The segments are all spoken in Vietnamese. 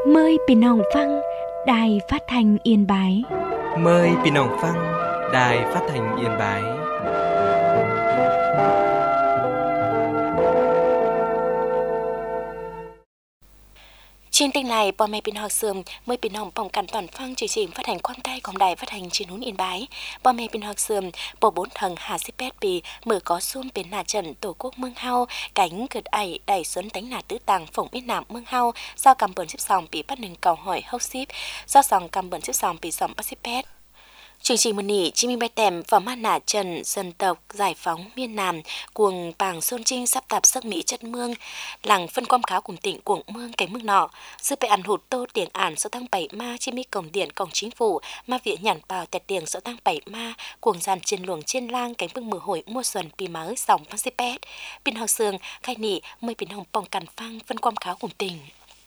Mờiพี่น้องฟัง Đài Phát thanh Yên Bái. Mời พี่น้องฟัง Đài Phát thanh Yên Bái. Trên kênh này, bọn mẹ bình học sườn mời bình hồng bỏng cắn toàn phăng chương trình phát hành quan tayของĐài Phát hành Truyền hình Yên Bái. Bọn mẹ bình học sườn bộ 4 thằng Hà Sĩ Pét Bì mở có xuông bên nà trận tổ quốc mương hao cánh cật ải đẩy xuân đánh nà tứ tàng phổng ít nạm mương hao do cầm bẩn xếp sòng bị bắt nừng cầu hỏi hốc xíp do sòng cầm bẩn xếp sòng bị sòng bắt xếp pét. Chương trình mừng nỉ Chi Minh Bay Tèm và Man Nả Trần dân tộc giải phóng miền Nam cuồng bảng Sơn Trinh sắp tạp sắc Mỹ chất mương làng phân quam kháo cùng tỉnh cuồng mương cánh mương nọ sư bệ ăn hụt tô tiền ản số tăng 7 ma Chi Mi cổng điện cổng chính phủ ma viện nhản bào tẹt tiền số tăng 7 ma cuồng giàn trên luồng trên lang cánh mương mưa hồi mua xuân pì má ơi sòng Pasipet pin học sương khai nỉ mời pin hồng bồng cằn phang phân quam kháo cùng tỉnh.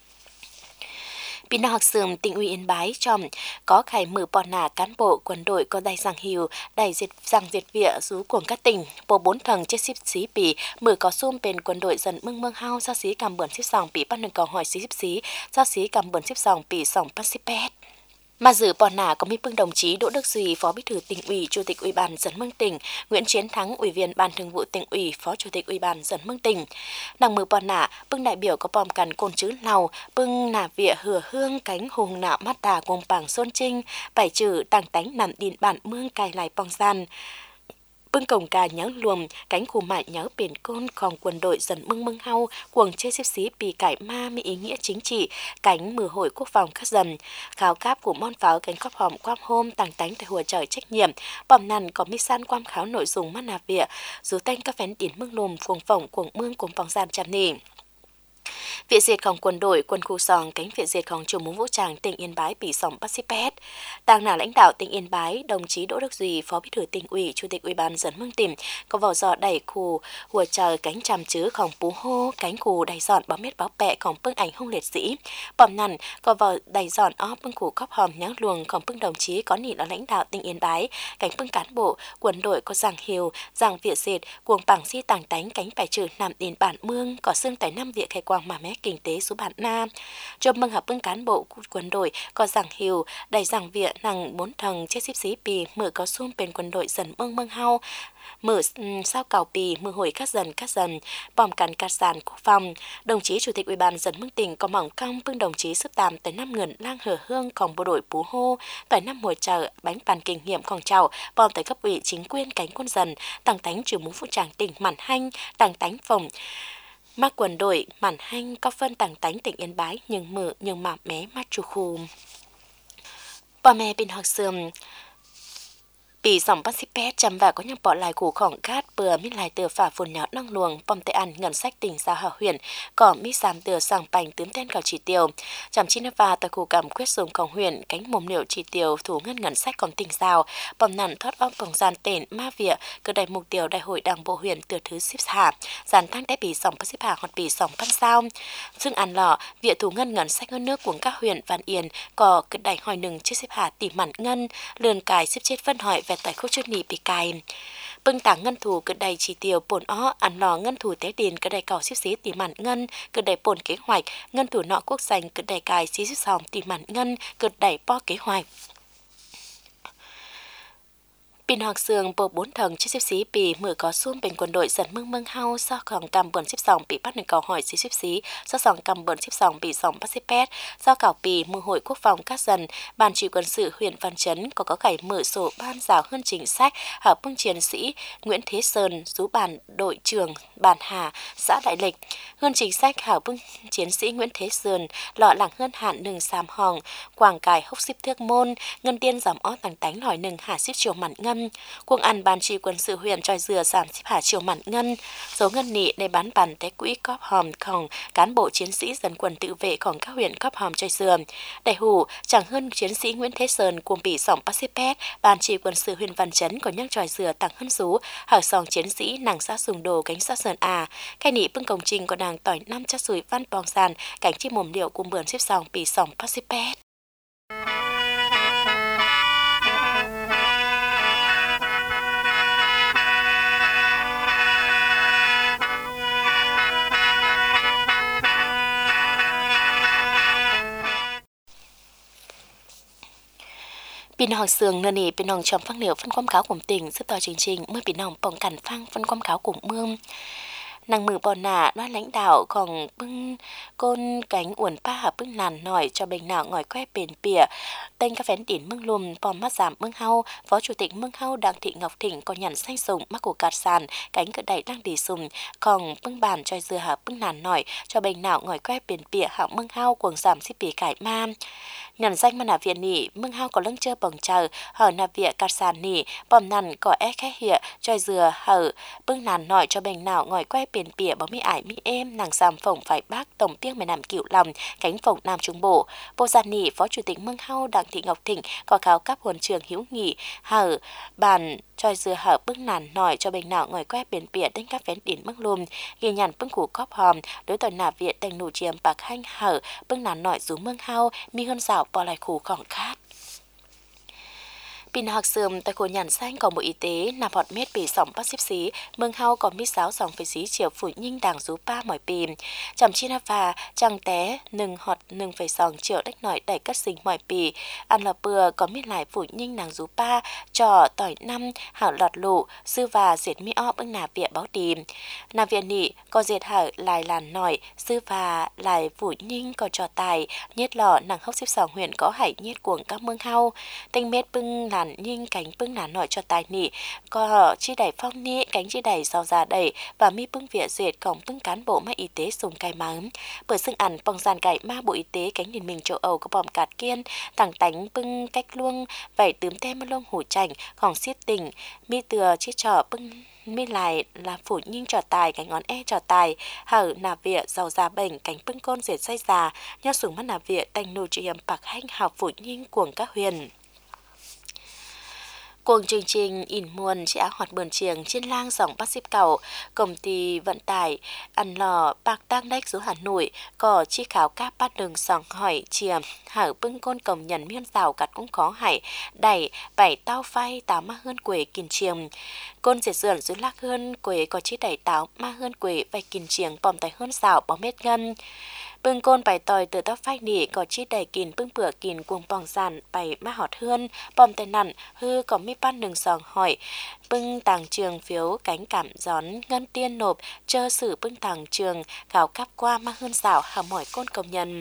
Pin học sườn tỉnh ủy Yên Bái chòm có khải mở bọn nả cán bộ quân đội có đại giảng hiệu đại giảng diệt vịa rú cuồng các tỉnh bộ 4 thằng chết xíp xí bị mở có xôm bên quân đội dần mương mương hao do xí cầm bẩn xíp sòng bị bắt nâng cầu hỏi xí do xí cầm bẩn xíp sòng bị sòng Pasipet. Mà dự bọn nả có mi bưng đồng chí Đỗ Đức Duy, Phó Bí thư Tỉnh ủy, Chủ tịch Ủy ban Dân Mương Tỉnh, Nguyễn Chiến Thắng, Ủy viên Ban Thường vụ Tỉnh ủy, Phó Chủ tịch Ủy ban Dân Mương Tỉnh. Đằng mừ bọn nả bưng đại biểu có bom cằn côn chữ lào, bưng nả vịa hửa hương cánh hùng nạo mắt tà cùng bảng Xuân Trinh, bảy chữ tàng tánh nằm đìn bản mương cài lại bong gian. Bưng cổng cà nháo luồng cánh khu mại nháo biển côn còn quân đội dần mưng mưng hau cuồng chê xếp xí bì cải ma mi ý nghĩa chính trị cánh mưa hội quốc phòng các dần khảo cáp của mon pháo cánh cóp hòm quam hôm tàng tánh tại hùa trời trách nhiệm bòm nằn có mi san quam kháo nội dung mắt nà vịa dù tanh các phén tiền mương lùm cuồng phỏng cuồng mương cuồng bong gian chạm nỉ. Viện diệtของquân đội quân khu sòng cánh viện diệtของchủ mũ vũ trang tỉnh Yên Bái bị sòng Pasipet. Tàng nả lãnh đạo tỉnh Yên Bái, đồng chí Đỗ Đức Duy, Phó Bí thư Tỉnh ủy, Chủ tịch Ủy ban Dân Mương Tỉnh có vào dọ đẩy khu hùa chờ cánh tràm chứของPú Hô, cánh khu đầy dọn báo miết báo bẹของbưng ảnh hung liệt sĩ. Bòm nằn có vào đầy dọn ó bưng khu cóp hòm nháng luồngของbưng đồng chí có nị là lãnh đạo tỉnh Yên Bái, cánh bưng cán bộ quân đội có giảng hiệu, giảng viện diệt cuồng bảng si tàng tánh cánh phải trừ nằm đền bản mương có xương tại năm viện khai quang mà mé kinh tế số bản Nam. Cho mừng hợp bưng cán bộ quân đội có giảng hiệu đại giảng viện năng 4 thằng chết xíp xí bì mở có xuông bên quân đội dần mưng hao mở sao cào bì mưa hồi các dần bòm cắn cát sàn quốc phòng. Đồng chí Chủ tịch Ủy ban Dân Mương Tỉnh có mỏng cong bưng đồng chí sức tàm tới 5 ngần lang hở hươngของbộ đội Pú Hô tại 5 mùa chờ bánh bàn kinh nghiệmของchào bòm tới cấp ủy chính quyền cánh quân dần tàng tánh chủ mũ phụ tràng tỉnh Mản Hanh tàng tánh phòng mắc quân đội Mản Hanh có phân tàng tánh tỉnh Yên Bái nhưng mà mé mắt chu khu. Bà mẹ bên học sườn bị sòng Pasipet chăm và có nhằm bỏ lại củ khổng cát bừa mít lại từ phả phun nhỏ năng luồng bom tệ ăn ngân sách tỉnh giao hảo huyện có mít giảm từ sàng bành tướng tên cầu chỉ tiêu chăm chín và tại củ cảm quyết dùngของhuyện cánh mồm liệu chỉ tiêu thủ ngân sách còn tỉnh giao bom nặn thoát óc bồng gian tên ma vịa cơ đại mục tiêu đại hội đảng bộ huyện từ thứ xếp hạ giàn tăng đã bị sòng Pasipet hoặc bị sòng pan saoซึ่งăn lọ vịa thủ ngân sách hơn nước của các huyện Văn Yên có cơ đại hỏi nừng chiếc xếp hạ tỷ mặn ngân lườn cài xếp chết phân hỏi về tại khu chút nị bị cài bưng tảng ngân thủ cơ đầy chỉ tiêu bổn ó ăn lò ngân thủ tế điền cơ đầy cầu xếp xí tỷ mặn ngân cơ đầy bổn kế hoạch ngân thủ nọ quốc dành cơ đầy cài xí xếp sòng tỷ mặn ngân cơ đầy po kế hoạch. Pin học sườn bộ 4 thằng chết xếp xí bị mở có xuông bên quân đội dần mương hao do khoảng cầm bẩn xếp sòng bị bắt nâng cầu hỏi xếp xí do sòng cầm bẩn xếp sòng bị sòng Pasipet do cảo bì mưa hội quốc phòng các dần ban chỉ quân sự huyện Văn Chấn có khải mở sổ ban giáo hơn chính sách hợp bưng chiến sĩ Nguyễn Thế Sơn rú bản đội trưởng bản Hà xã Đại Lịch hơn chính sách hảo bưng chiến sĩ Nguyễn Thế Sơn lọ lẳng hơn hạn nừng xàm hòn quảng cài hốc xếp thước môn ngân tiên giảm ó tàng tánh hỏi nừng hà xếp chiều mặn ngâm cuồng ăn ban chỉ quân sự huyện tròi dừa giảm xếp hạ chiều mặn ngân số ngân nị để bán bàn té quỹ cóp hòmของcán bộ chiến sĩ dân quân tự vệของcác huyện cóp hòm tròi dừa đại hủ chẳng hơn chiến sĩ Nguyễn Thế Sơn cuồng bị sòng Pasipet ban chỉ quân sự huyện Văn Chấn có nhắc tròi dừa tặng hơn số hở sòng chiến sĩ nàng xã dùng đồ cánh xã Sơn khai nị bưng công trình có nàng tỏi 5 chất sủi văn bong sàn cánh chi mồm liệu cùng bướn xếp sòng bị sòng Pasipet. พี่น้องเสืองเนนี่พี่น้องชมฟังเหลียวฟันความขาวกลุ่มติ่งซึ่งต่อจริงๆเมื่อพี่น้องป้องกันฟังฟันความขาวกลุ่มเมืองนางมือบอนหนาว่าlãnh đạoของปึ้งก้นcánh uẩn pa pึ้งnàn nổi cho bình nào ngòi que bền bỉa tên các phén đỉnh mương lùm pòm mắt giảm mương hau phó chủ tịch mương hau đặng thị ngọc thịnh có nhận xanh sùng mắc của cạt sàn cánh cỡ đẩy đang đi sùng còn pึ้งbàn cho dừa hạ pึ้ng nàn nổi cho bình nào ngòi que bền bỉa hạng mương hau cuồng giảm xí bỉ cải ma nhận danh mà nà viện nỉ mương hau có lưng chơi bồng chờ hở nà viện cạt sàn nỉ pòm nàn có khẽ hiện cho dừa hở pึ้งnàn nổi cho bình nào ngòi que bền bỉa bảo mi ải mi êm nàng giảm phồng phải bác tổng piêng mày làm cựu lòng cánh phồng nam trung bộ vô gia nỉ phó chủ tịch mương hau đặng thị ngọc thịnh có cáo cấp huân trường hữu nghị hở bàn cho dừa hở pึ้งnàn nổi cho bình nào ngòi que bền bỉa đến các phén đỉnh mương lùm ghi nhận pึ้งcủ cóp hòm đối tội nà viện thành nụ chiêm bạc hanh hở pึ้งnàn nổi rú mương hau mi hơn rào bỏ lại khủของkhátปีนหักเสื่อมแต่ควรหยันแซงของbộ y tế นำพอดเม็ดปี2014เมืองเฮาก็มีสาว2 ฝีเฉียวฝุ่นยิ่งด่างซูป้าหมอยปีมจำชินาฟาจังแต้1.2 triệu đách nổi đẩy cất sinh mọiปีอันละเปือก็มีหลายฝุ่นยิ่งด่างซูป้าจ่อต่อยน้ำหาหลอดลูซื้อว่าเสียดมีอ้อเบิ้งหนาเปียเบ้าดีมนาเวียนนี่ก็เสียดหาลายลานหน่อยซื้อว่าลายฝุ่นยิ่งก็จ่อตายเย็ดหล่อหนัง12 huyện có hải nhiệt cuồng các mương hau tinh mét bưng làn nhưng cánh bưng nản nổi cho tài nị có chi đẩy phong nị cánh chi đẩy sau già đẩy và mi bưng vỉa dệt cổng bưng cán bộ máy y tế dùng cài mắm bởi xưng ẩn bong giàn cải ma bộ y tế cánh điển mình châu Âu có bòm cạt kiên thẳng tánh bưng cách luông vảy tướm tem lông hủ chảnhของxiết tình mi từa chi trò bưng mi lại là phủ nhưng trò tài cánh ngón trò tài hở nà vỉa giàu già bệnh cánh bưng côn dệt say già nhớ súng mắt nà vỉa tành nụ trị hiểm bạc hanh học phủ nhưng cuồng các huyền cuồng chương trình in muôn chỉ ác hoạt bờn chiềng trên lang dòng bác ship cầu công ty vận tải ăn lò bạc đang đách số Hà Nội có chi khảo các bát đường sòng hỏi chiềm hở bưng côn công nhận miên rào cắt cũng có hải đẩy bảy tao phay táo ma hơn quể kìn chiềm côn dệt dườn dưới lắc hơn quể có chi đẩy táo ma hơn quể vài kìn chiềng bòm tay hơn rào bó mét ngân bưng côn bài tòi từ tóc phai nỉ có chi đầy kìn bưng bữa kìn cuồng bòng giàn bài ma họt hơn bòm tay nặn hư có mi ban đường sòng hỏi bưng tàng trường phiếu cánh cảm gión ngân tiên nộp chơ sử bưng tàng trường gạo cắp qua ma hơn rào hà mỏi côn công nhân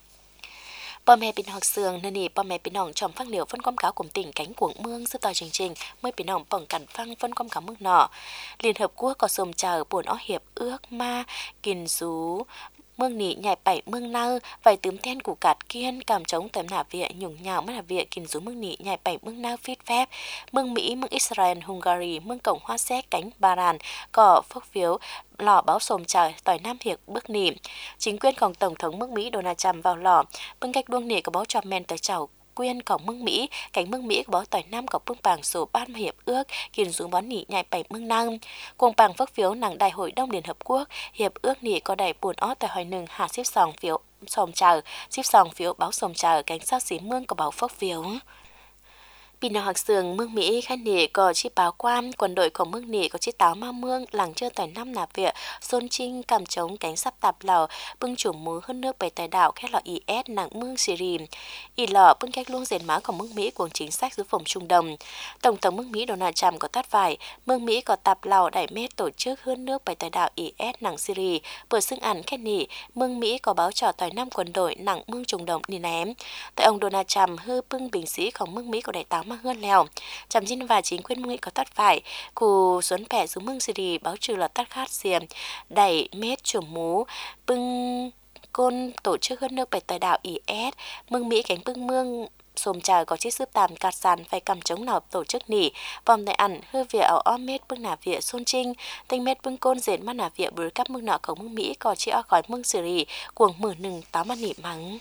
bò mẹ bình học sườn nên nỉ bò mẹ bình hỏng trong phăng liều phân quam cáo cùng tỉnh cánh cuồng mương sư tòi trình mới bình hỏng bỏng cản phăng phân quam cáo mương nọ Liên Hợp Quốc có xôm chờ buồn ó hiệp ước ma kìn rú mương nỉ nhảy bảy mương nơ vài tướm ten củ cạt kiên cảm chống tấm nạ viện nhung nhào mất nạ viện kìn rú mương nỉ nhảy bảy mương nơ phít phép mương Mỹ mương Israel Hungary mương Cộng hòa Séc cánh Ba Ràn có phước phiếu lò báo xồm trời tỏi Nam Hiệp bước nỉ chính quyềnของtổng thống mương Mỹ Donald Trump vào lò bưng cách đuông nỉ có báo chọc men tới chảo quyên cổng mương Mỹ cánh mương Mỹ có báo tỏi Nam có bưng bảng số ban hiệp ước kìn xuống bón nỉ nhảy bảy mương năng cuồng bảng phước phiếu nàng đại hội đông Liên Hợp Quốc hiệp ước nỉ có đẩy buồn ót tại hỏi nừng hạ xếp sòng phiếu xòm chờ xếp sòng phiếu báo xòm chờ cánh sao xí mương có báo phước phiếuปีนหักเสืองเมืองมีขันเหนก็ชิปาวความกวนโดยของเมืองเหนก็ชิตาวมาเมืองหลังเจอแต่น้ำหนาเวียโซนชิงกำจงแกงซับตับเหล่าปึ้งจุ่มมือขึ้นเนื้อไปแต่ดาวแค่หล่อESหนังเมืองซีรีมอีหล่อปึ้งแก๊กลุงเสียนหมาของเมืองมีกวงจิงแซกdưới phòng trung đồng tổng thốngเมืองมีโดนัลด์ทรัมป์ก็ตัดไฟเมืองมีก็ตับเหล่าได้เมตtổ chứcขึ้นเนื้อไปแต่ดาวESหนังซีรีเปิดซึ่งอันแค่นี้เมืองมีก็báo tròต่อยน้ำกวนโดยหนังเมืองtrung đồngนี่แหนมแต่องค์โดนัลด์ทรัมป์ฮือปึ้งบิงสีของเมืองมีก็ได้ตามมาเฮือนแล้วจำจินvà chính quyền mương có tắt phải cù xuân bẻ xuống mương Syria báo trừ là tắt khát xiêm đẩy mét chủng mú bưng côn tổ chức hơn nước bảy tại đảo IS mương Mỹ cánh bưng mương xồm trời có chiếc sướp tàm cạt sàn phải cầm chống nào tổ chức nỉ vòng đại ẩn hư vỉa ở om mét bưng nà vỉa xôn trinh tinh mét bưng côn dệt mắt nà vỉa bưởi cắp mương nọ của mương Mỹ có chiếc khỏi mương Syria cuồng mửa nừng táo mắt nỉ mắng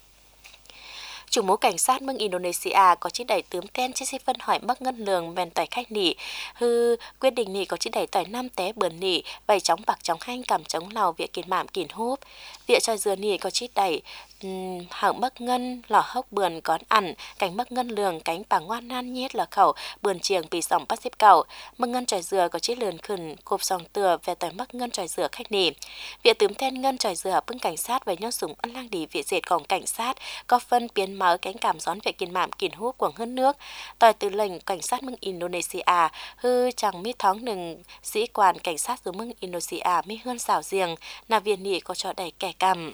chủ mũ cảnh sát mương Indonesia có chiếc đẩy tướm ten chiếc xe phân hỏi mắc ngân lường bèn tỏi khách nỉ hư quyết định nỉ có chiếc đẩy tỏi 5 té bườn nỉ vầy chóng bạc chóng hanh cảm chống lào viện kiền mạm kiền húp viện cho dừa nỉ có chiếc đẩy hạng mắc ngân lò hốc bườn cón ẩn cánh mắc ngân lường cánh bà ngoan nan nhét lò khẩu bườn chiềng bị sòng bắt xếp cầu mắc ngân tròi dừa có chiếc lườn khẩn cộp sòng từa về tỏi mắc ngân tròi dừa khách nỉ viện tướm ten ngân tròi dừa bưng cảnh sát với nhau súng ăn lang đi viện dệtของcảnh sát có phân biến mở cánh cảm gión về kiên mạm kiên hú quảng hơn nước tòi từ lệnh cảnh sát mưng Indonesia hư chẳng mi thóng nừng sĩ quan cảnh sát dưới mưng Indonesia mi hơn xảo riêng là viên nị có cho đầy kẻ cầm.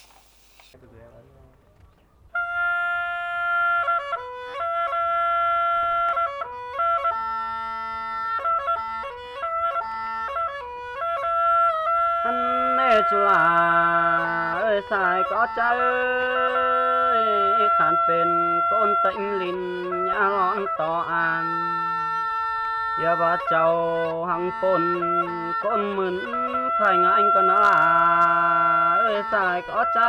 chú là ơi xài có trái khán phền con tĩnh linh nhã lon to an giờ bà cháu hằng phồn con mướn thành anh con là ơi xài có trái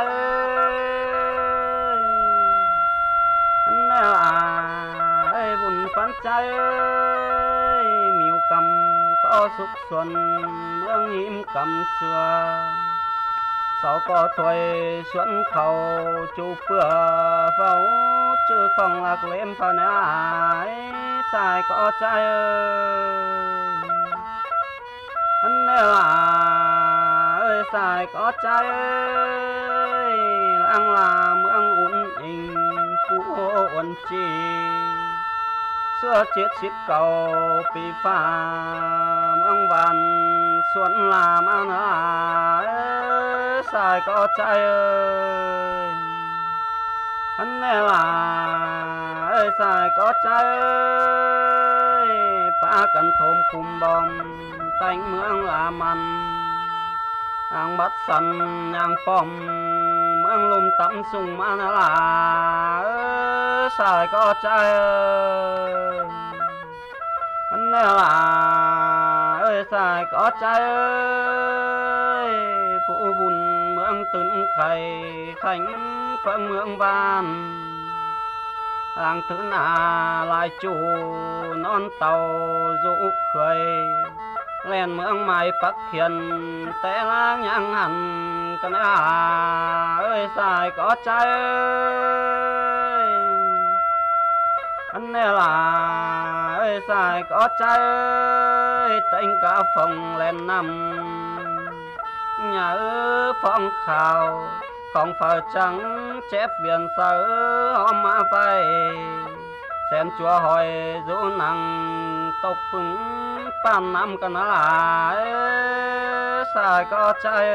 anh là ơi buồn phán trái miêu cầm có xúc xuân mương hiểm cầm xưa sau có tuổi xuân khẩu chú bữa pháo chứ không lạc lên phần ai xài có trai ơi anh là ơi xài có trai ơi làng là mương ổn hình phú ổn chi xưa chết xít cầu bị phá mương vàn xuân làm ăn ơi xài có trai ơi anh là ơi xài có trai ơi ba cần thôm khum bom tanh mương làm ăn ang bắt săn ang pom mương lùm tắm sung ăn là ơi xài có trai ơi anh là ơi xài có trai ơi phụ bùn mương tấn khay khánh phượng mương van làng thứ nà lại chủ non tàu rũ khơi lên mương mai bắc hiền té lang nhang hẳn cái ơi xài có trai ơi anh là ơi xài có trai ơi tên cả phòng lên năm nhà ở phong khảo không phải trắng chép biển sở hôm mà phải xem chúa hỏi dỗ năng tộc phứng pan năm cái nó là xài có trai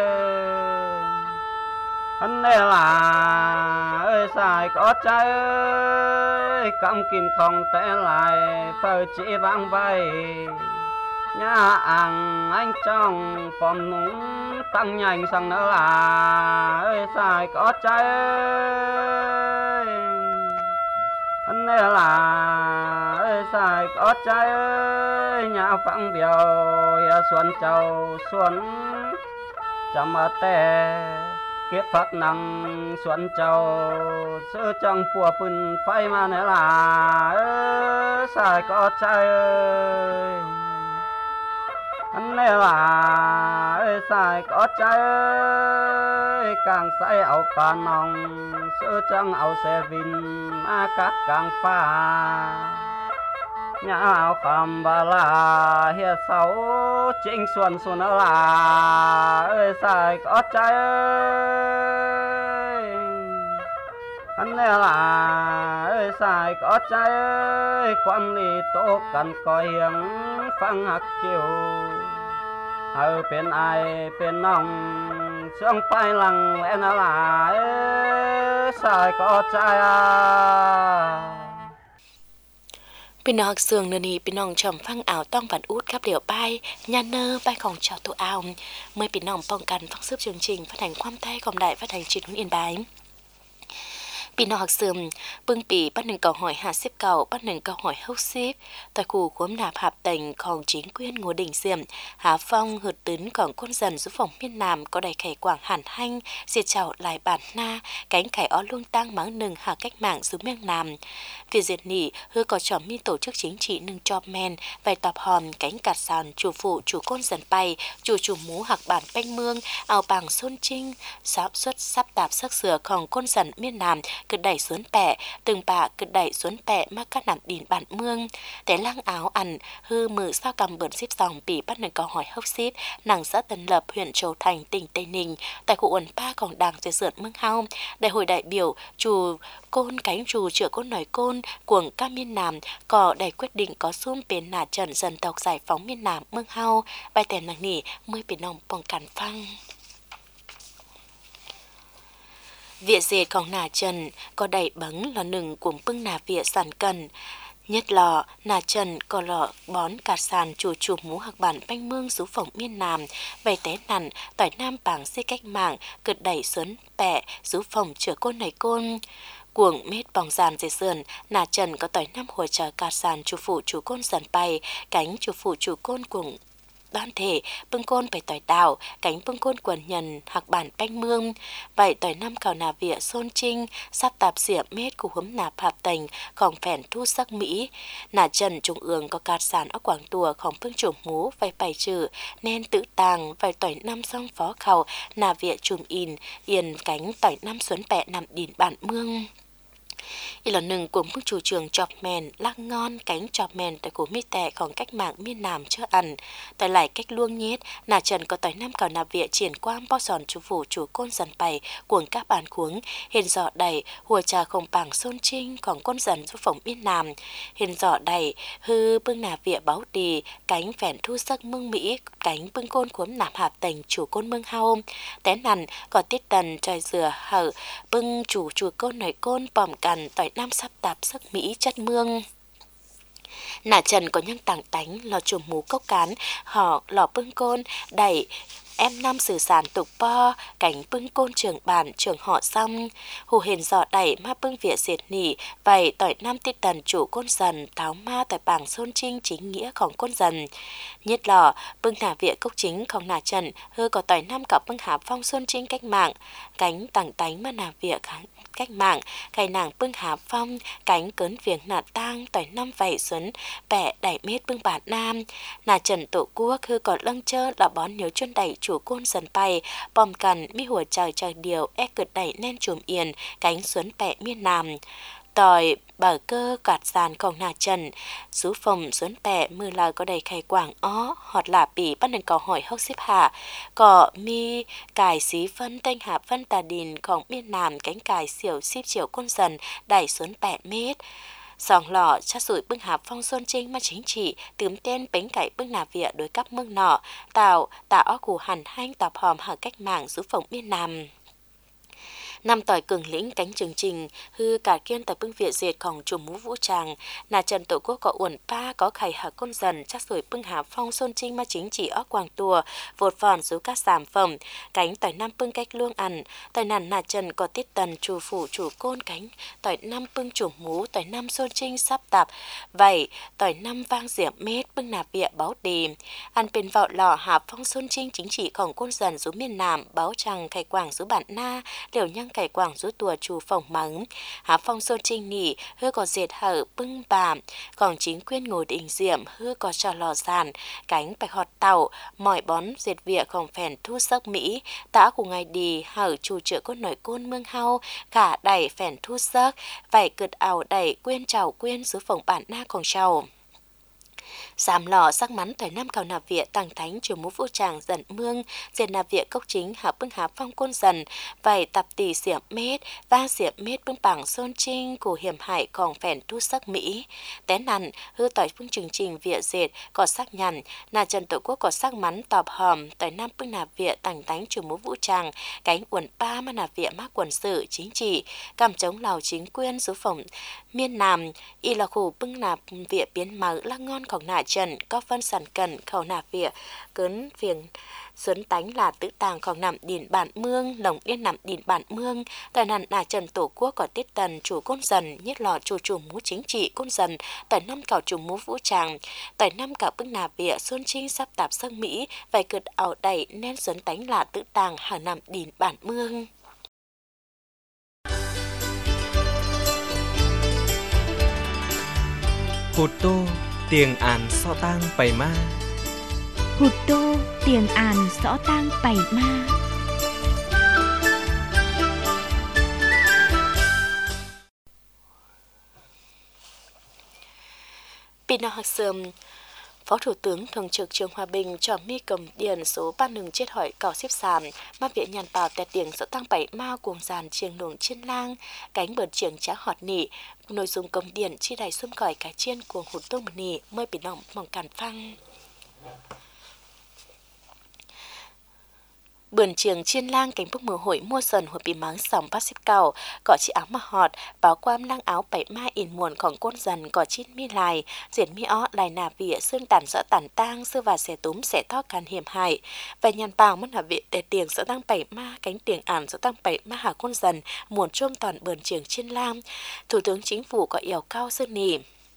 anh là ơi xài có trai ơi cầm kín không té lại phơi chỉ vang bay nhà anh trong phòng núng tăng nhanh sang nữa là ơi xài có trai ơi anh là ơi xài có trai ơi nhà phẳng biểu xuân châu xuân chăm tè kiếp phát năng xuân châu sơ trong phùa phun phai mà nữa là ơi xài có trai ơi anh là ơi xài có trai ơi càng say áo phà nòng sơ trăng áo xe vin mà cát càng pha nhà áo khăm bà là hiệp sáu chính xuân xuân là ơi xài có trai ơi anh là ơi xài có trai ơi quan lý tổ cần coi hiếng phăng hạt chiều ở bên ai bên nòng sương phai lằng lẽ nó là xài có trai bên nọ sương nơi này bên nòng trầm phăng ảo tông vạn út khắp điệu bay nhà nơ bayของchào tụ ao mới bên nòngป้องกันphát sức chương trình phát hànhความไทยของđại phát hành truyền hình Yên Báiปีนอกซึมปึงปีปั้นหนึ่งเก่าหอย50เก่าปั้นหนึ่งเก่าหอย60tại khu khóm nạp hạp tỉnhของchính quyền ngô đình diệm Hà Phong hượt tấnของquân dần giúp phòng miền Nam có đầy khải quảng hàn hanh diệt chảo lại bản na cánh khải ó luông tăng máng nừng hạ cách mạng giúp miền Nam việc diệt nỉ hư có trò mi tổ chức chính trị nâng cho men vài tọp hòn cánh cạt sàn chủ phụ chủ côn dần bay chủ mú hạc bản banh mương ảo bảng xôn trinh sắp xuất sắp tạp sắc sửaของquân dần miền Nam cực đẩy xuống bẻ từng bà cực đẩy xuống bẻ mà các nằm đìn bản mương té lăng áo ăn hư mừ sao cầm bẩn xếp dòng bị bắt nền câu hỏi hốc xếp nàng xã Tân Lập huyện Châu Thành tỉnh Tây Ninh tại khu uẩn ba còn đảng dệt dượt mương hao đại hội đại biểu chủ côn cánh chủ chữa côn nói côn cuồng ca miền Nam có đại quyết định có xung bên nà trận dân tộc giải phóng miền Nam mương hao bài tèm nàng nỉ mới bị nòng bong cản phăng Viện dệtของนาจันก็ได้บังลอหนึ่งกลุ่มปึ้งนาเวียสันกันnhất lòนาจันก็ลอบอนกาสานchủ chủ mũ hạc bản banh mương rú phỏng miền Nam bày té nằn tỏi nam bảng xê cách mạng cực đẩy xuân bẹ rú phỏng chữa côn này côn cuồng mết bóng giàn dây sườn nà trần có tỏi năm hỗ trợ cả sàn chủ phụ chủ côn dần bay cánh chủ phụ chủ côn cuồng đoàn thể bưng côn phải tỏi đào cánh bưng côn quần nhân hạc bản banh mương vậy tỏi năm khảo nà vịa xôn trinh sắp tạp xỉa mết của húm nà hạp tành khổng phèn thu sắc mỹ nà trần trung ương có cát sàn ở quảng tùa khổng phương chủ mú vay bày trừ nên tự tàng vậy tỏi năm song phó khảo nà vịa chùm yên cánh tỏi năm xuân bẹ nằm đìn bản mương ý là nừng của mức chủ trường chọc mèn lắc ngon cánh chọc mèn tại của mi tệ còn cách mạng miền Nam chưa ăn tại lại cách luông nhét nà trần có tỏi năm cào nà vịa triển quang bao giòn chủ phủ chủ côn dần bày cuồng các bàn cuống hình dọ đầy hùa trà không bằng xôn trinh còn côn dần giúp phỏng miền Nam hình dọ đầy hư bưng nà vịa báo đi cánh phèn thu sắc mương Mỹ cánh bưng côn cuốn nạp hạp tành chủ côn mương hao té nằn có tiết tần trời dừa hở bưng chủ côn nổi côn bòm cằn tỏi nam sắp tạp sắc Mỹ chất mương nà trần có những tảng tánh lò chùm mú cốc cán họ lò bưng côn đẩy em năm sử sản tục po cảnh bưng côn trường bản trường họ xong hù hền dọ đẩy ma bưng vỉa diệt nỉ vậy tỏi năm tiết tần chủ côn dần táo ma tỏi bảng xôn trinh chính nghĩaของcôn dần nhất lò bưng nà vỉa cốc chínhของnà trần hư có tỏi năm cặp bưng hạp phong xôn trinh cách mạng cánh tảng tánh mà nà vỉa cách mạng cái nàng bưng hạp phong cánh cớn việc nà tang tỏi năm vảy xuân bẻ đẩy mết bưng bản nam nà trần tổ quốc hư còn lâng chơ là bón nhớ chân đẩy chủ côn dần bay bom cằn mi hùa trời điều cực đẩy nên chùm yên cánh xuân bẻ miền Nam tỏi bờ cơ cạt sànของnà trần rú phồng xuân bẻ mưa là có đầy khay quảng ó họt lả bỉ bắt nền cầu hỏi hốc xếp hạ có mi cài xí phân tênh hạ phân tà đìnhของmiền Nam cánh cài xỉu xíp chiều côn dần đẩy xuân bẻ mết sòng lọ chắc rủi bưng hạp phong xôn trinh mà chính trị tướm tên bánh cải bưng nà vịa đối cấp mương nọ tạo ó củ hẳn hanh tạp hòm hở cách mạng rú phồng miền Nam năm tỏi cường lĩnh cánh trường trình hư cả kiên tại bưng viện dệtของchùm mũ vũ trang nà trần tổ quốc có uẩn pa có khải hạ côn dần chắc rồi bưng hạ phong xôn trinh mà chính trị ó quảng tùa vột phòn số các sản phẩm cánh tỏi năm bưng cách luông ăn tỏi nàn nà trần có tiết tần chủ phủ chủ côn cánh tỏi năm bưng chủ mũ tỏi năm xôn trinh sắp tạp vậy tỏi năm vang diệm mết bưng nà vịa báo đề ăn bên vạo lò hạ phong xôn trinh chính trịของcôn dần rú miền Nam báo chẳng khải quảng rú bản na liều nhăng cải quảng rú tùa chủ phòng mắng há phong xôn trinh nỉ hư có dệt hở bưng bà còn chính quyền ngồi định diệm hư có trò lò giàn cánh bạch họt tàu mọi bón dệt vịaของphèn thu sắc Mỹ tã của ngày đi hở chủ trợ côn nổi côn mương hao cả đẩy phèn thu sắc vảy cực ảo đẩy quên chào quên rú phòng bản naของchào Sám lò sắc mắn tỏi năm khảo nạp vịa tàng thánh chủ mũ vũ tràng dần mương dệt nạp vịa cốc chính hạ bưng hạp phong côn dần vảy tập tỷ xỉa mết va xỉa mết bưng bảng xôn trinh của hiểm hại còn phèn thu sắc Mỹ té nằn hư tỏi bưng chương trình vịa dệt có sắc nhằn nà trần tổ quốc có sắc mắn tọp hòm tỏi năm bưng nạp vịa tàng thánh chủ mũ vũ tràng cánh uẩn ba mà nạp vịa mác quần sự chính trị cam chống lào chính quyền số phòng miền Nam y là khu bưng nạp vịa biến mở là ngonของnà trần có phân sản cần khẩu nạp vịa cấn phiền xuân tánh là tự tàngของnằm đìn bản mương lồng yên nằm đìn bản mương tại nàn nà trần tổ quốc có tiết tần chủ côn dần nhất lò chủ mũ chính trị côn dần tại năm cảo chủ mũ vũ tràng tại năm cảo bưng nạp vịa xuân trinh sắp tạp sắc Mỹ vài cực ảo đẩy nên xuân tánh là tự tàng hàng nằm đìn bản mương Hụt tô tiền àn so tang bày ma hụt tô tiền àn rõ tang bày ma Bị nào hạc sườm Phó Thủ tướng Thường trực Trương Hòa Bình cho mi cầm điền số 31 chết hỏi cỏ xếp sàm mà viện nhàn bảo tẹt tiếng sẽ tăng 7 ma cuồng giàn chiêng luồng chiên lang cánh bờ chiêng trá họt nỉ nội dung cầm điền chi đài xung còi cái chiên cuồng hụt tung nỉ mới bị nọng mỏng cản phăng. Bườn trường chiên lang cánh bức mờ hội mua sần hồi bị máng sòng bát xếp cầu, có chi áo mà họt, báo quam lang áo bảy ma in muộn còn côn dần có chít mi lại, diệt mi ó lại nà vỉa xương tàn sợ tàn tang sư và xẻ túm xẻ to càn hiểm hại. Về nhàn bào mất là vị để tiền sợ tăng bảy ma cánh tiền ản sợ tăng bảy ma hà côn dần muộn trung toàn bườn trường chiên lang. Thủ tướng Chính phủ có yêu cao sơn nỉ.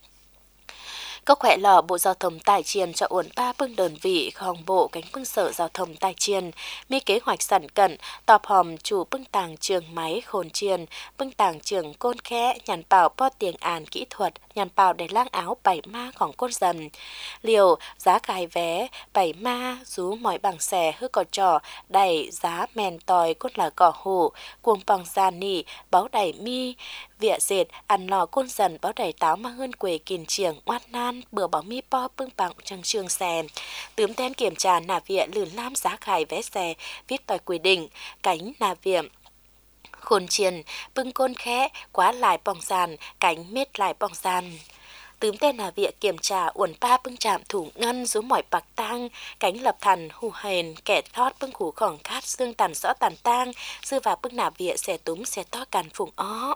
Có khỏe lò Bộ Giao thông Tài Chiên cho uốn ba bưng đơn vị không bộ cánh bưng sở giao thông Tài Chiên, mi kế hoạch sẵn cận, tọp hòm chủ bưng tàng trường máy khôn chiên, bưng tàng trường côn khẽ, nhàn bảo po tiền àn kỹ thuật, nhàn bảo để lang áo bảy maของcôn dần. Liều, giá cài vé, bảy ma, rú mỏi bằng xẻ hư cỏ trò, đẩy giá mèn tòi cốt là cỏ hủ, cuồng bằng già nỉ, báo đẩy mi, vịa dệt, ăn lò côn dần báo đẩy táo mà hơn quề kìn chiềng, oát nan, bữa báo mi po bưng bằng trăng trường xe. Tướm tên kiểm tra nà vịa lử lam giá khải vé xe, viết tòi quy định, cánh nà vịa. Khôn chiên, bưng côn khẽ, quá lại bong sàn, cánh mết lại bong sàn. Tướm tên là việc kiểm tra uẩn ba bưng chạm thủ ngân rú mỏi bạc tang, cánh lập thần hù hền, kẻ thót bưng khủ khỏng khát xương tàn rõ tàn tang, sư vào bưng nà vịa xẻ túm xẻ to càn phùng ó.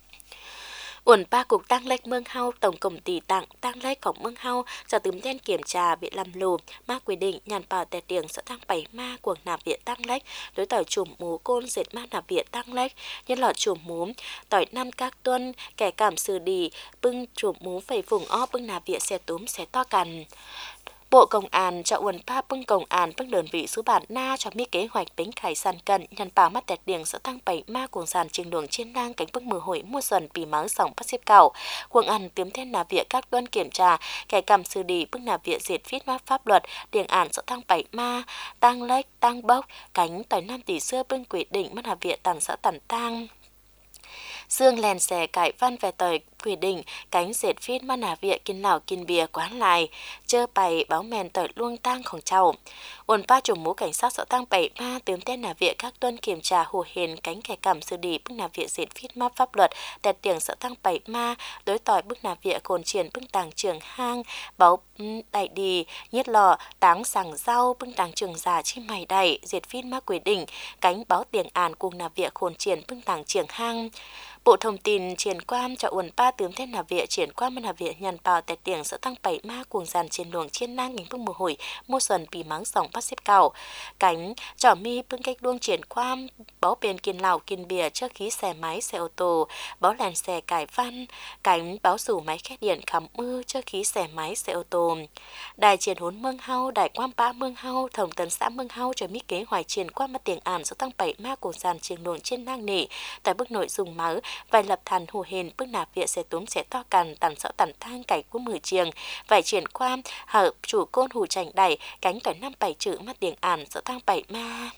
Uẩn ba cục tăng lệch mương hao tổng công ty tặng tăng lệchของmương hao cho tướm tên kiểm tra bị làm lù ma quy định nhàn bảo tè tiền sẽ tăng 7 ma cuồng nạp viện tăng lệch đối tỏi chùm mú côn dệt ma nạp viện tăng lệch nhân lọt chùm mú tỏi năm các tuân kẻ cảm xử đi bưng chùm mú phẩy phùng ó bưng nạp viện xe túm xe to cằn. Bộ Công an cho uẩn pa bưng công an bưng đơn vị số bản na cho mi kế hoạch bính khải sàn cận nhằm bảo mắt tẹt điềng sẽ tăng 7 ma cuồng sàn trên đường trên lang cánh bưng mờ hội mua dần bị máng sòng bắt xếp cầu cuồng ăn tiếm thêm nà viện các đơn kiểm tra kẻ cầm xử đi bưng nà viện diệt viết ma pháp luật điềng án sẽ tăng 7 ma tăng lệch tăng bốc cánh tỏi 5 tỷ xưa bưng quyết định mất nà viện tàn xã tàn tang. Dương lèn xẻ cải văn về tời quy định cánh dệt viết mà nà viện kiên lào kiên bìa quán lại chơ bày báo mèn tời luông tangของเจ้า Uẩn ba chủng mũ cảnh sát sẽ tăng 7 ma tướng tên nà viện các tuân kiểm tra hồ hền cánh kẻ cảm xử đi bức nà viện dệt viết ma pháp luật tẹt tiếng sẽ tăng 7 ma đối tỏi bức nà viện cồn triển bức tàng trường hang báo đại đi nhiết lò táng sàng rau bức tàng trường già chi mày đầy dệt viết ma quy định cánh báo tiền àn cùng nà viện cồn triển bức tàng trường hang. Bộ Thông tin triển quan cho uẩn ba tướng tên nà viện triển quan mà nà viện nhàn bảo tẹt tiếng sẽ tăng 7 ma cuồng dàn trên luồng chiên nang ngành bưng mùa hồi mua sần bị máng sòng bắt xếp cầu cánh trỏ mi bưng cách đuông triển quan báo bên kiên lào kiên bìa trước khí xe máy xe ô tô báo lèn xe cải văn cánh báo rủ máy khét điện khắm mưa trước khí xe máy xe ô tô đài triển hốn mương hao đài quan ba mương hao thống tấn xã mương hao cho mi kế hoạch triển quan mà tiếng ản sẽ tăng 7 ma cuồng dàn trên luồng chiên nang nỉ tại bức nội dung máu vài lập thần hù hền bức nạp viện sẽ túm sẽ to cằn tàn sợ tàn thang cải của 10 chiêng vài triển quan hợp chủ côn hù chành đẩy cánh tỏi 5 7 chữ mắt điện ản sẽ tăng 7 ma.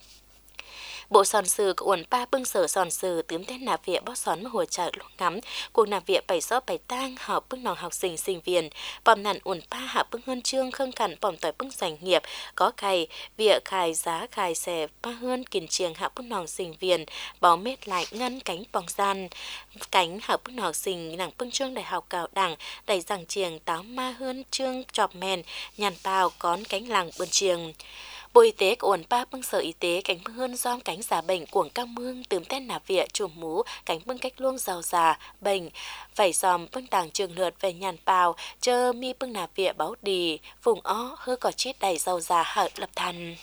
Bộ sòn sử của uẩn ba bưng sở sòn sử tướm tên nạp viện bó xón mà hồi trợ lúc ngắm cuộc nạp viện 7 số 7 tang họp bưng nòng học sinh sinh viên bòm nặn uẩn ba hạ bưng hơn trương khâng khẩn bòm tỏi bưng doanh nghiệp có cày viện khai giá khai xẻ ba hơn kìn chiêng hạ bưng nòng sinh viên báo mết lại ngân cánh bong gian cánh hạ bưng nòng sinh nàng bưng trương đại học cao đẳng đẩy rằng chiêng táo ma hơn trương chọp mèn nhàn bào cón cánh làng bươn chiêng. Bộ Y tế của uẩn ba bưng sở y tế cánh bưng hơn dom cánh giả bệnh cuồng cao mương tướm tên nạp viện chùm mú cánh bưng cách luông giàu già bệnh vảy dòm bưng tàng trường lượt về nhàn bào chơ mi bưng nạp viện báo đi vùng ó hư cỏ chít đầy giàu già hở lập thần.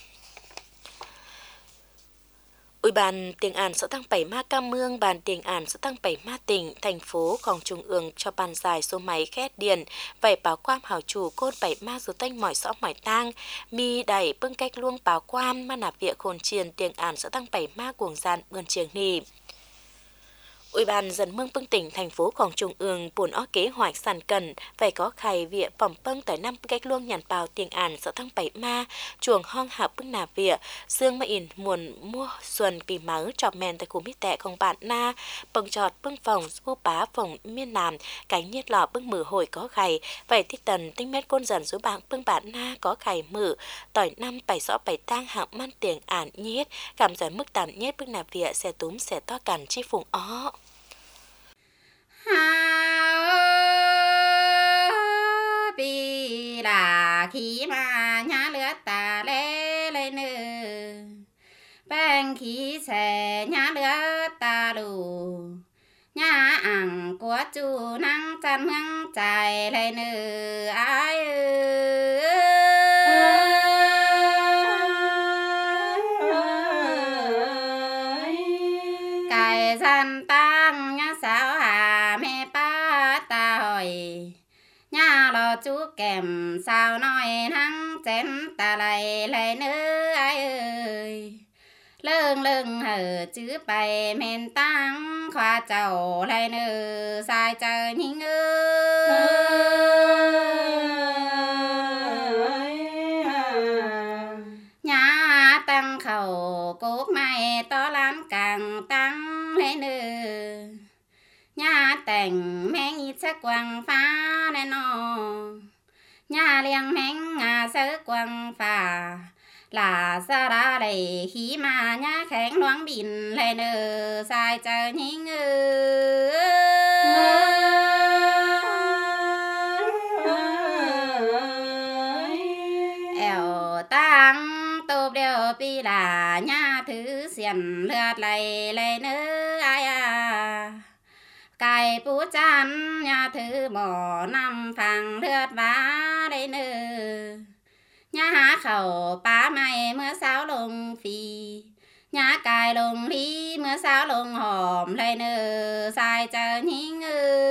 Ủy ban tiền ản sẽ tăng 7 ma ca mương, bàn tiền ản sẽ tăng 7 ma tỉnh, thành phố còn trung ương cho bàn giải số máy khét điền, vậy báo quam hảo chủ côn 7 ma dù tanh mỏi xõ mỏi tang, mi đẩy bưng cách luông báo quam mà nạp viện khôn chiền tiền ản sẽ tăng 7 ma cuồng gian bươn trường nì. Ủy ban dân mương Pưng tỉnh thành phố Quảng Trung ương buồn ó kế hoạch sản cần phải có khay vỉa phẩm pưng tới năm cách luông nhàn bào tiền ản sợ thăng bảy ma chuồng hong hạ pưng nà vỉa dương mà in muồn mua xuân kỳ máu trọp mèn tại khu mít tệ không bạn na pưng trọt pưng phòng vô bá phòng miên nam cánh nhiệt lọ pưng mử hồi có khay vậy thích tần tinh mét côn dần số bảng pưng bạn na có khay mử tỏi năm bảy rõ bảy tang hạng man tiền ản nhiết cảm giỏi mức tàn nhiết pưng nà vỉa xe túm xe to cằn chi phùng ó bi là khí mà nhá lửa ta lê lên nữ bang khí xe nhá lửa ta đủ nhá ăn của chú năng chân hăng chạy lên nữ ai cái dân tăng nhá sao hà mẹ ba ta hỏi nhà lo chú kèm sao nói năng chén ta lại lại nữa ai ơi lưng lưng hở chữ bài men tăng khoa chầu lại nữa sai chờ nhinh ơi nhà tăng khẩu cốt mày to lắm càng tăng lên nữa nhà tình men ít sắc quang phá nên nó nhà liang men ngà sơ quang phá là sa ra đầy khí mà nhà khánh loáng bìn lên nữa sai chờ nhinh eo tăng tụp đều pi là nhà thứ xiên lượt lại lên nữa ai à cài bú chăn nhà thứ mỏ năm phẳng lượt vá đây nữa nhà há khẩu bá mày mưa sao lồng phì nhà cài lồng ly mưa sao lồng hòm đây nữa sai chờ nhinh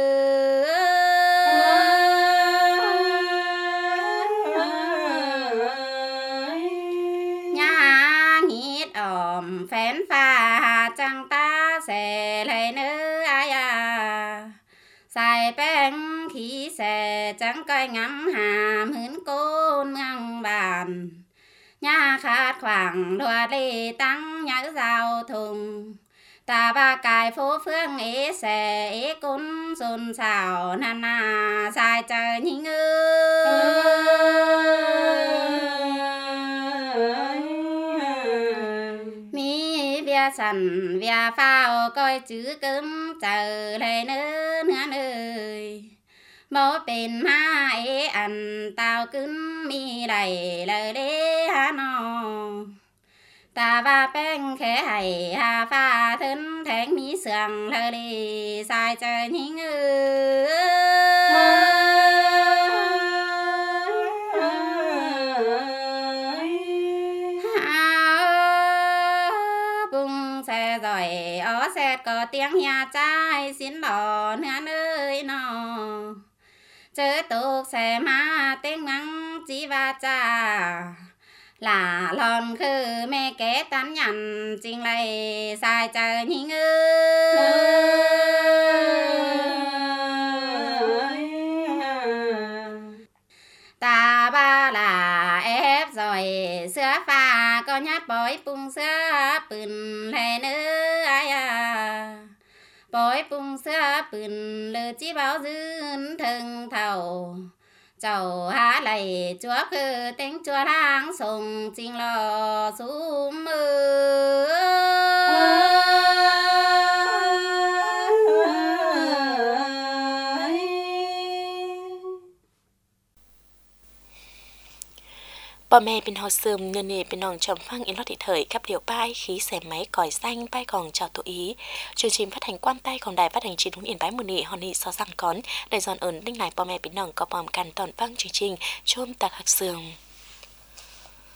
nhà nghít ỏm phén pha chẳng ta sẽ lấy nữa ai à xài bánh khí xe chẳng coi ngắm hàm hướn côn ngang bàn nhà khát khoảng đùa lê tăng nhớ giao thùng ta ba cài phố phương ế xe ế côn xôn xào nà nà xài chờ nhinh mi vía sẵn vía phao coi chữ cấm chờ lại nữa ơi bố bên má ế ăn tao cứng mi đầy lời đế hà nò ta ba bánh khẽ hay hà pha thân thánh mi sườn lời đi sai chờ nhinh bung xe rồi ó xe có tiếng nhà trai xin đỏ nữa ơi nó chớ tục xe má tiếng mắng chỉ va cha là lon khư mẹ kế tán nhằn chính lại sai chờ nhinh ta ba là ép rồi sữa pha có nhát bói bung sữa bừng lên nữa ai à bói bung sữa bừng lư chỉ báo dưng thường thầu chầu há lầy chúa khư tiếng chúa lang sùng chính lò xuống mưa Bà mẹ bên họ sườm nhân nề bên nòng trầm phăng in lót thị thời khắp liệu bay khí xe máy còi xanh bay còn chào tụ ý chương trình phát hành quan tay còn đài phát hành trên đúng yên bái mùa nị hòn nị so rằng con đại giòn ẩn đinh này bà mẹ bên nòng có bòm cằn toàn văng chương trình chôm tạc hạc sườm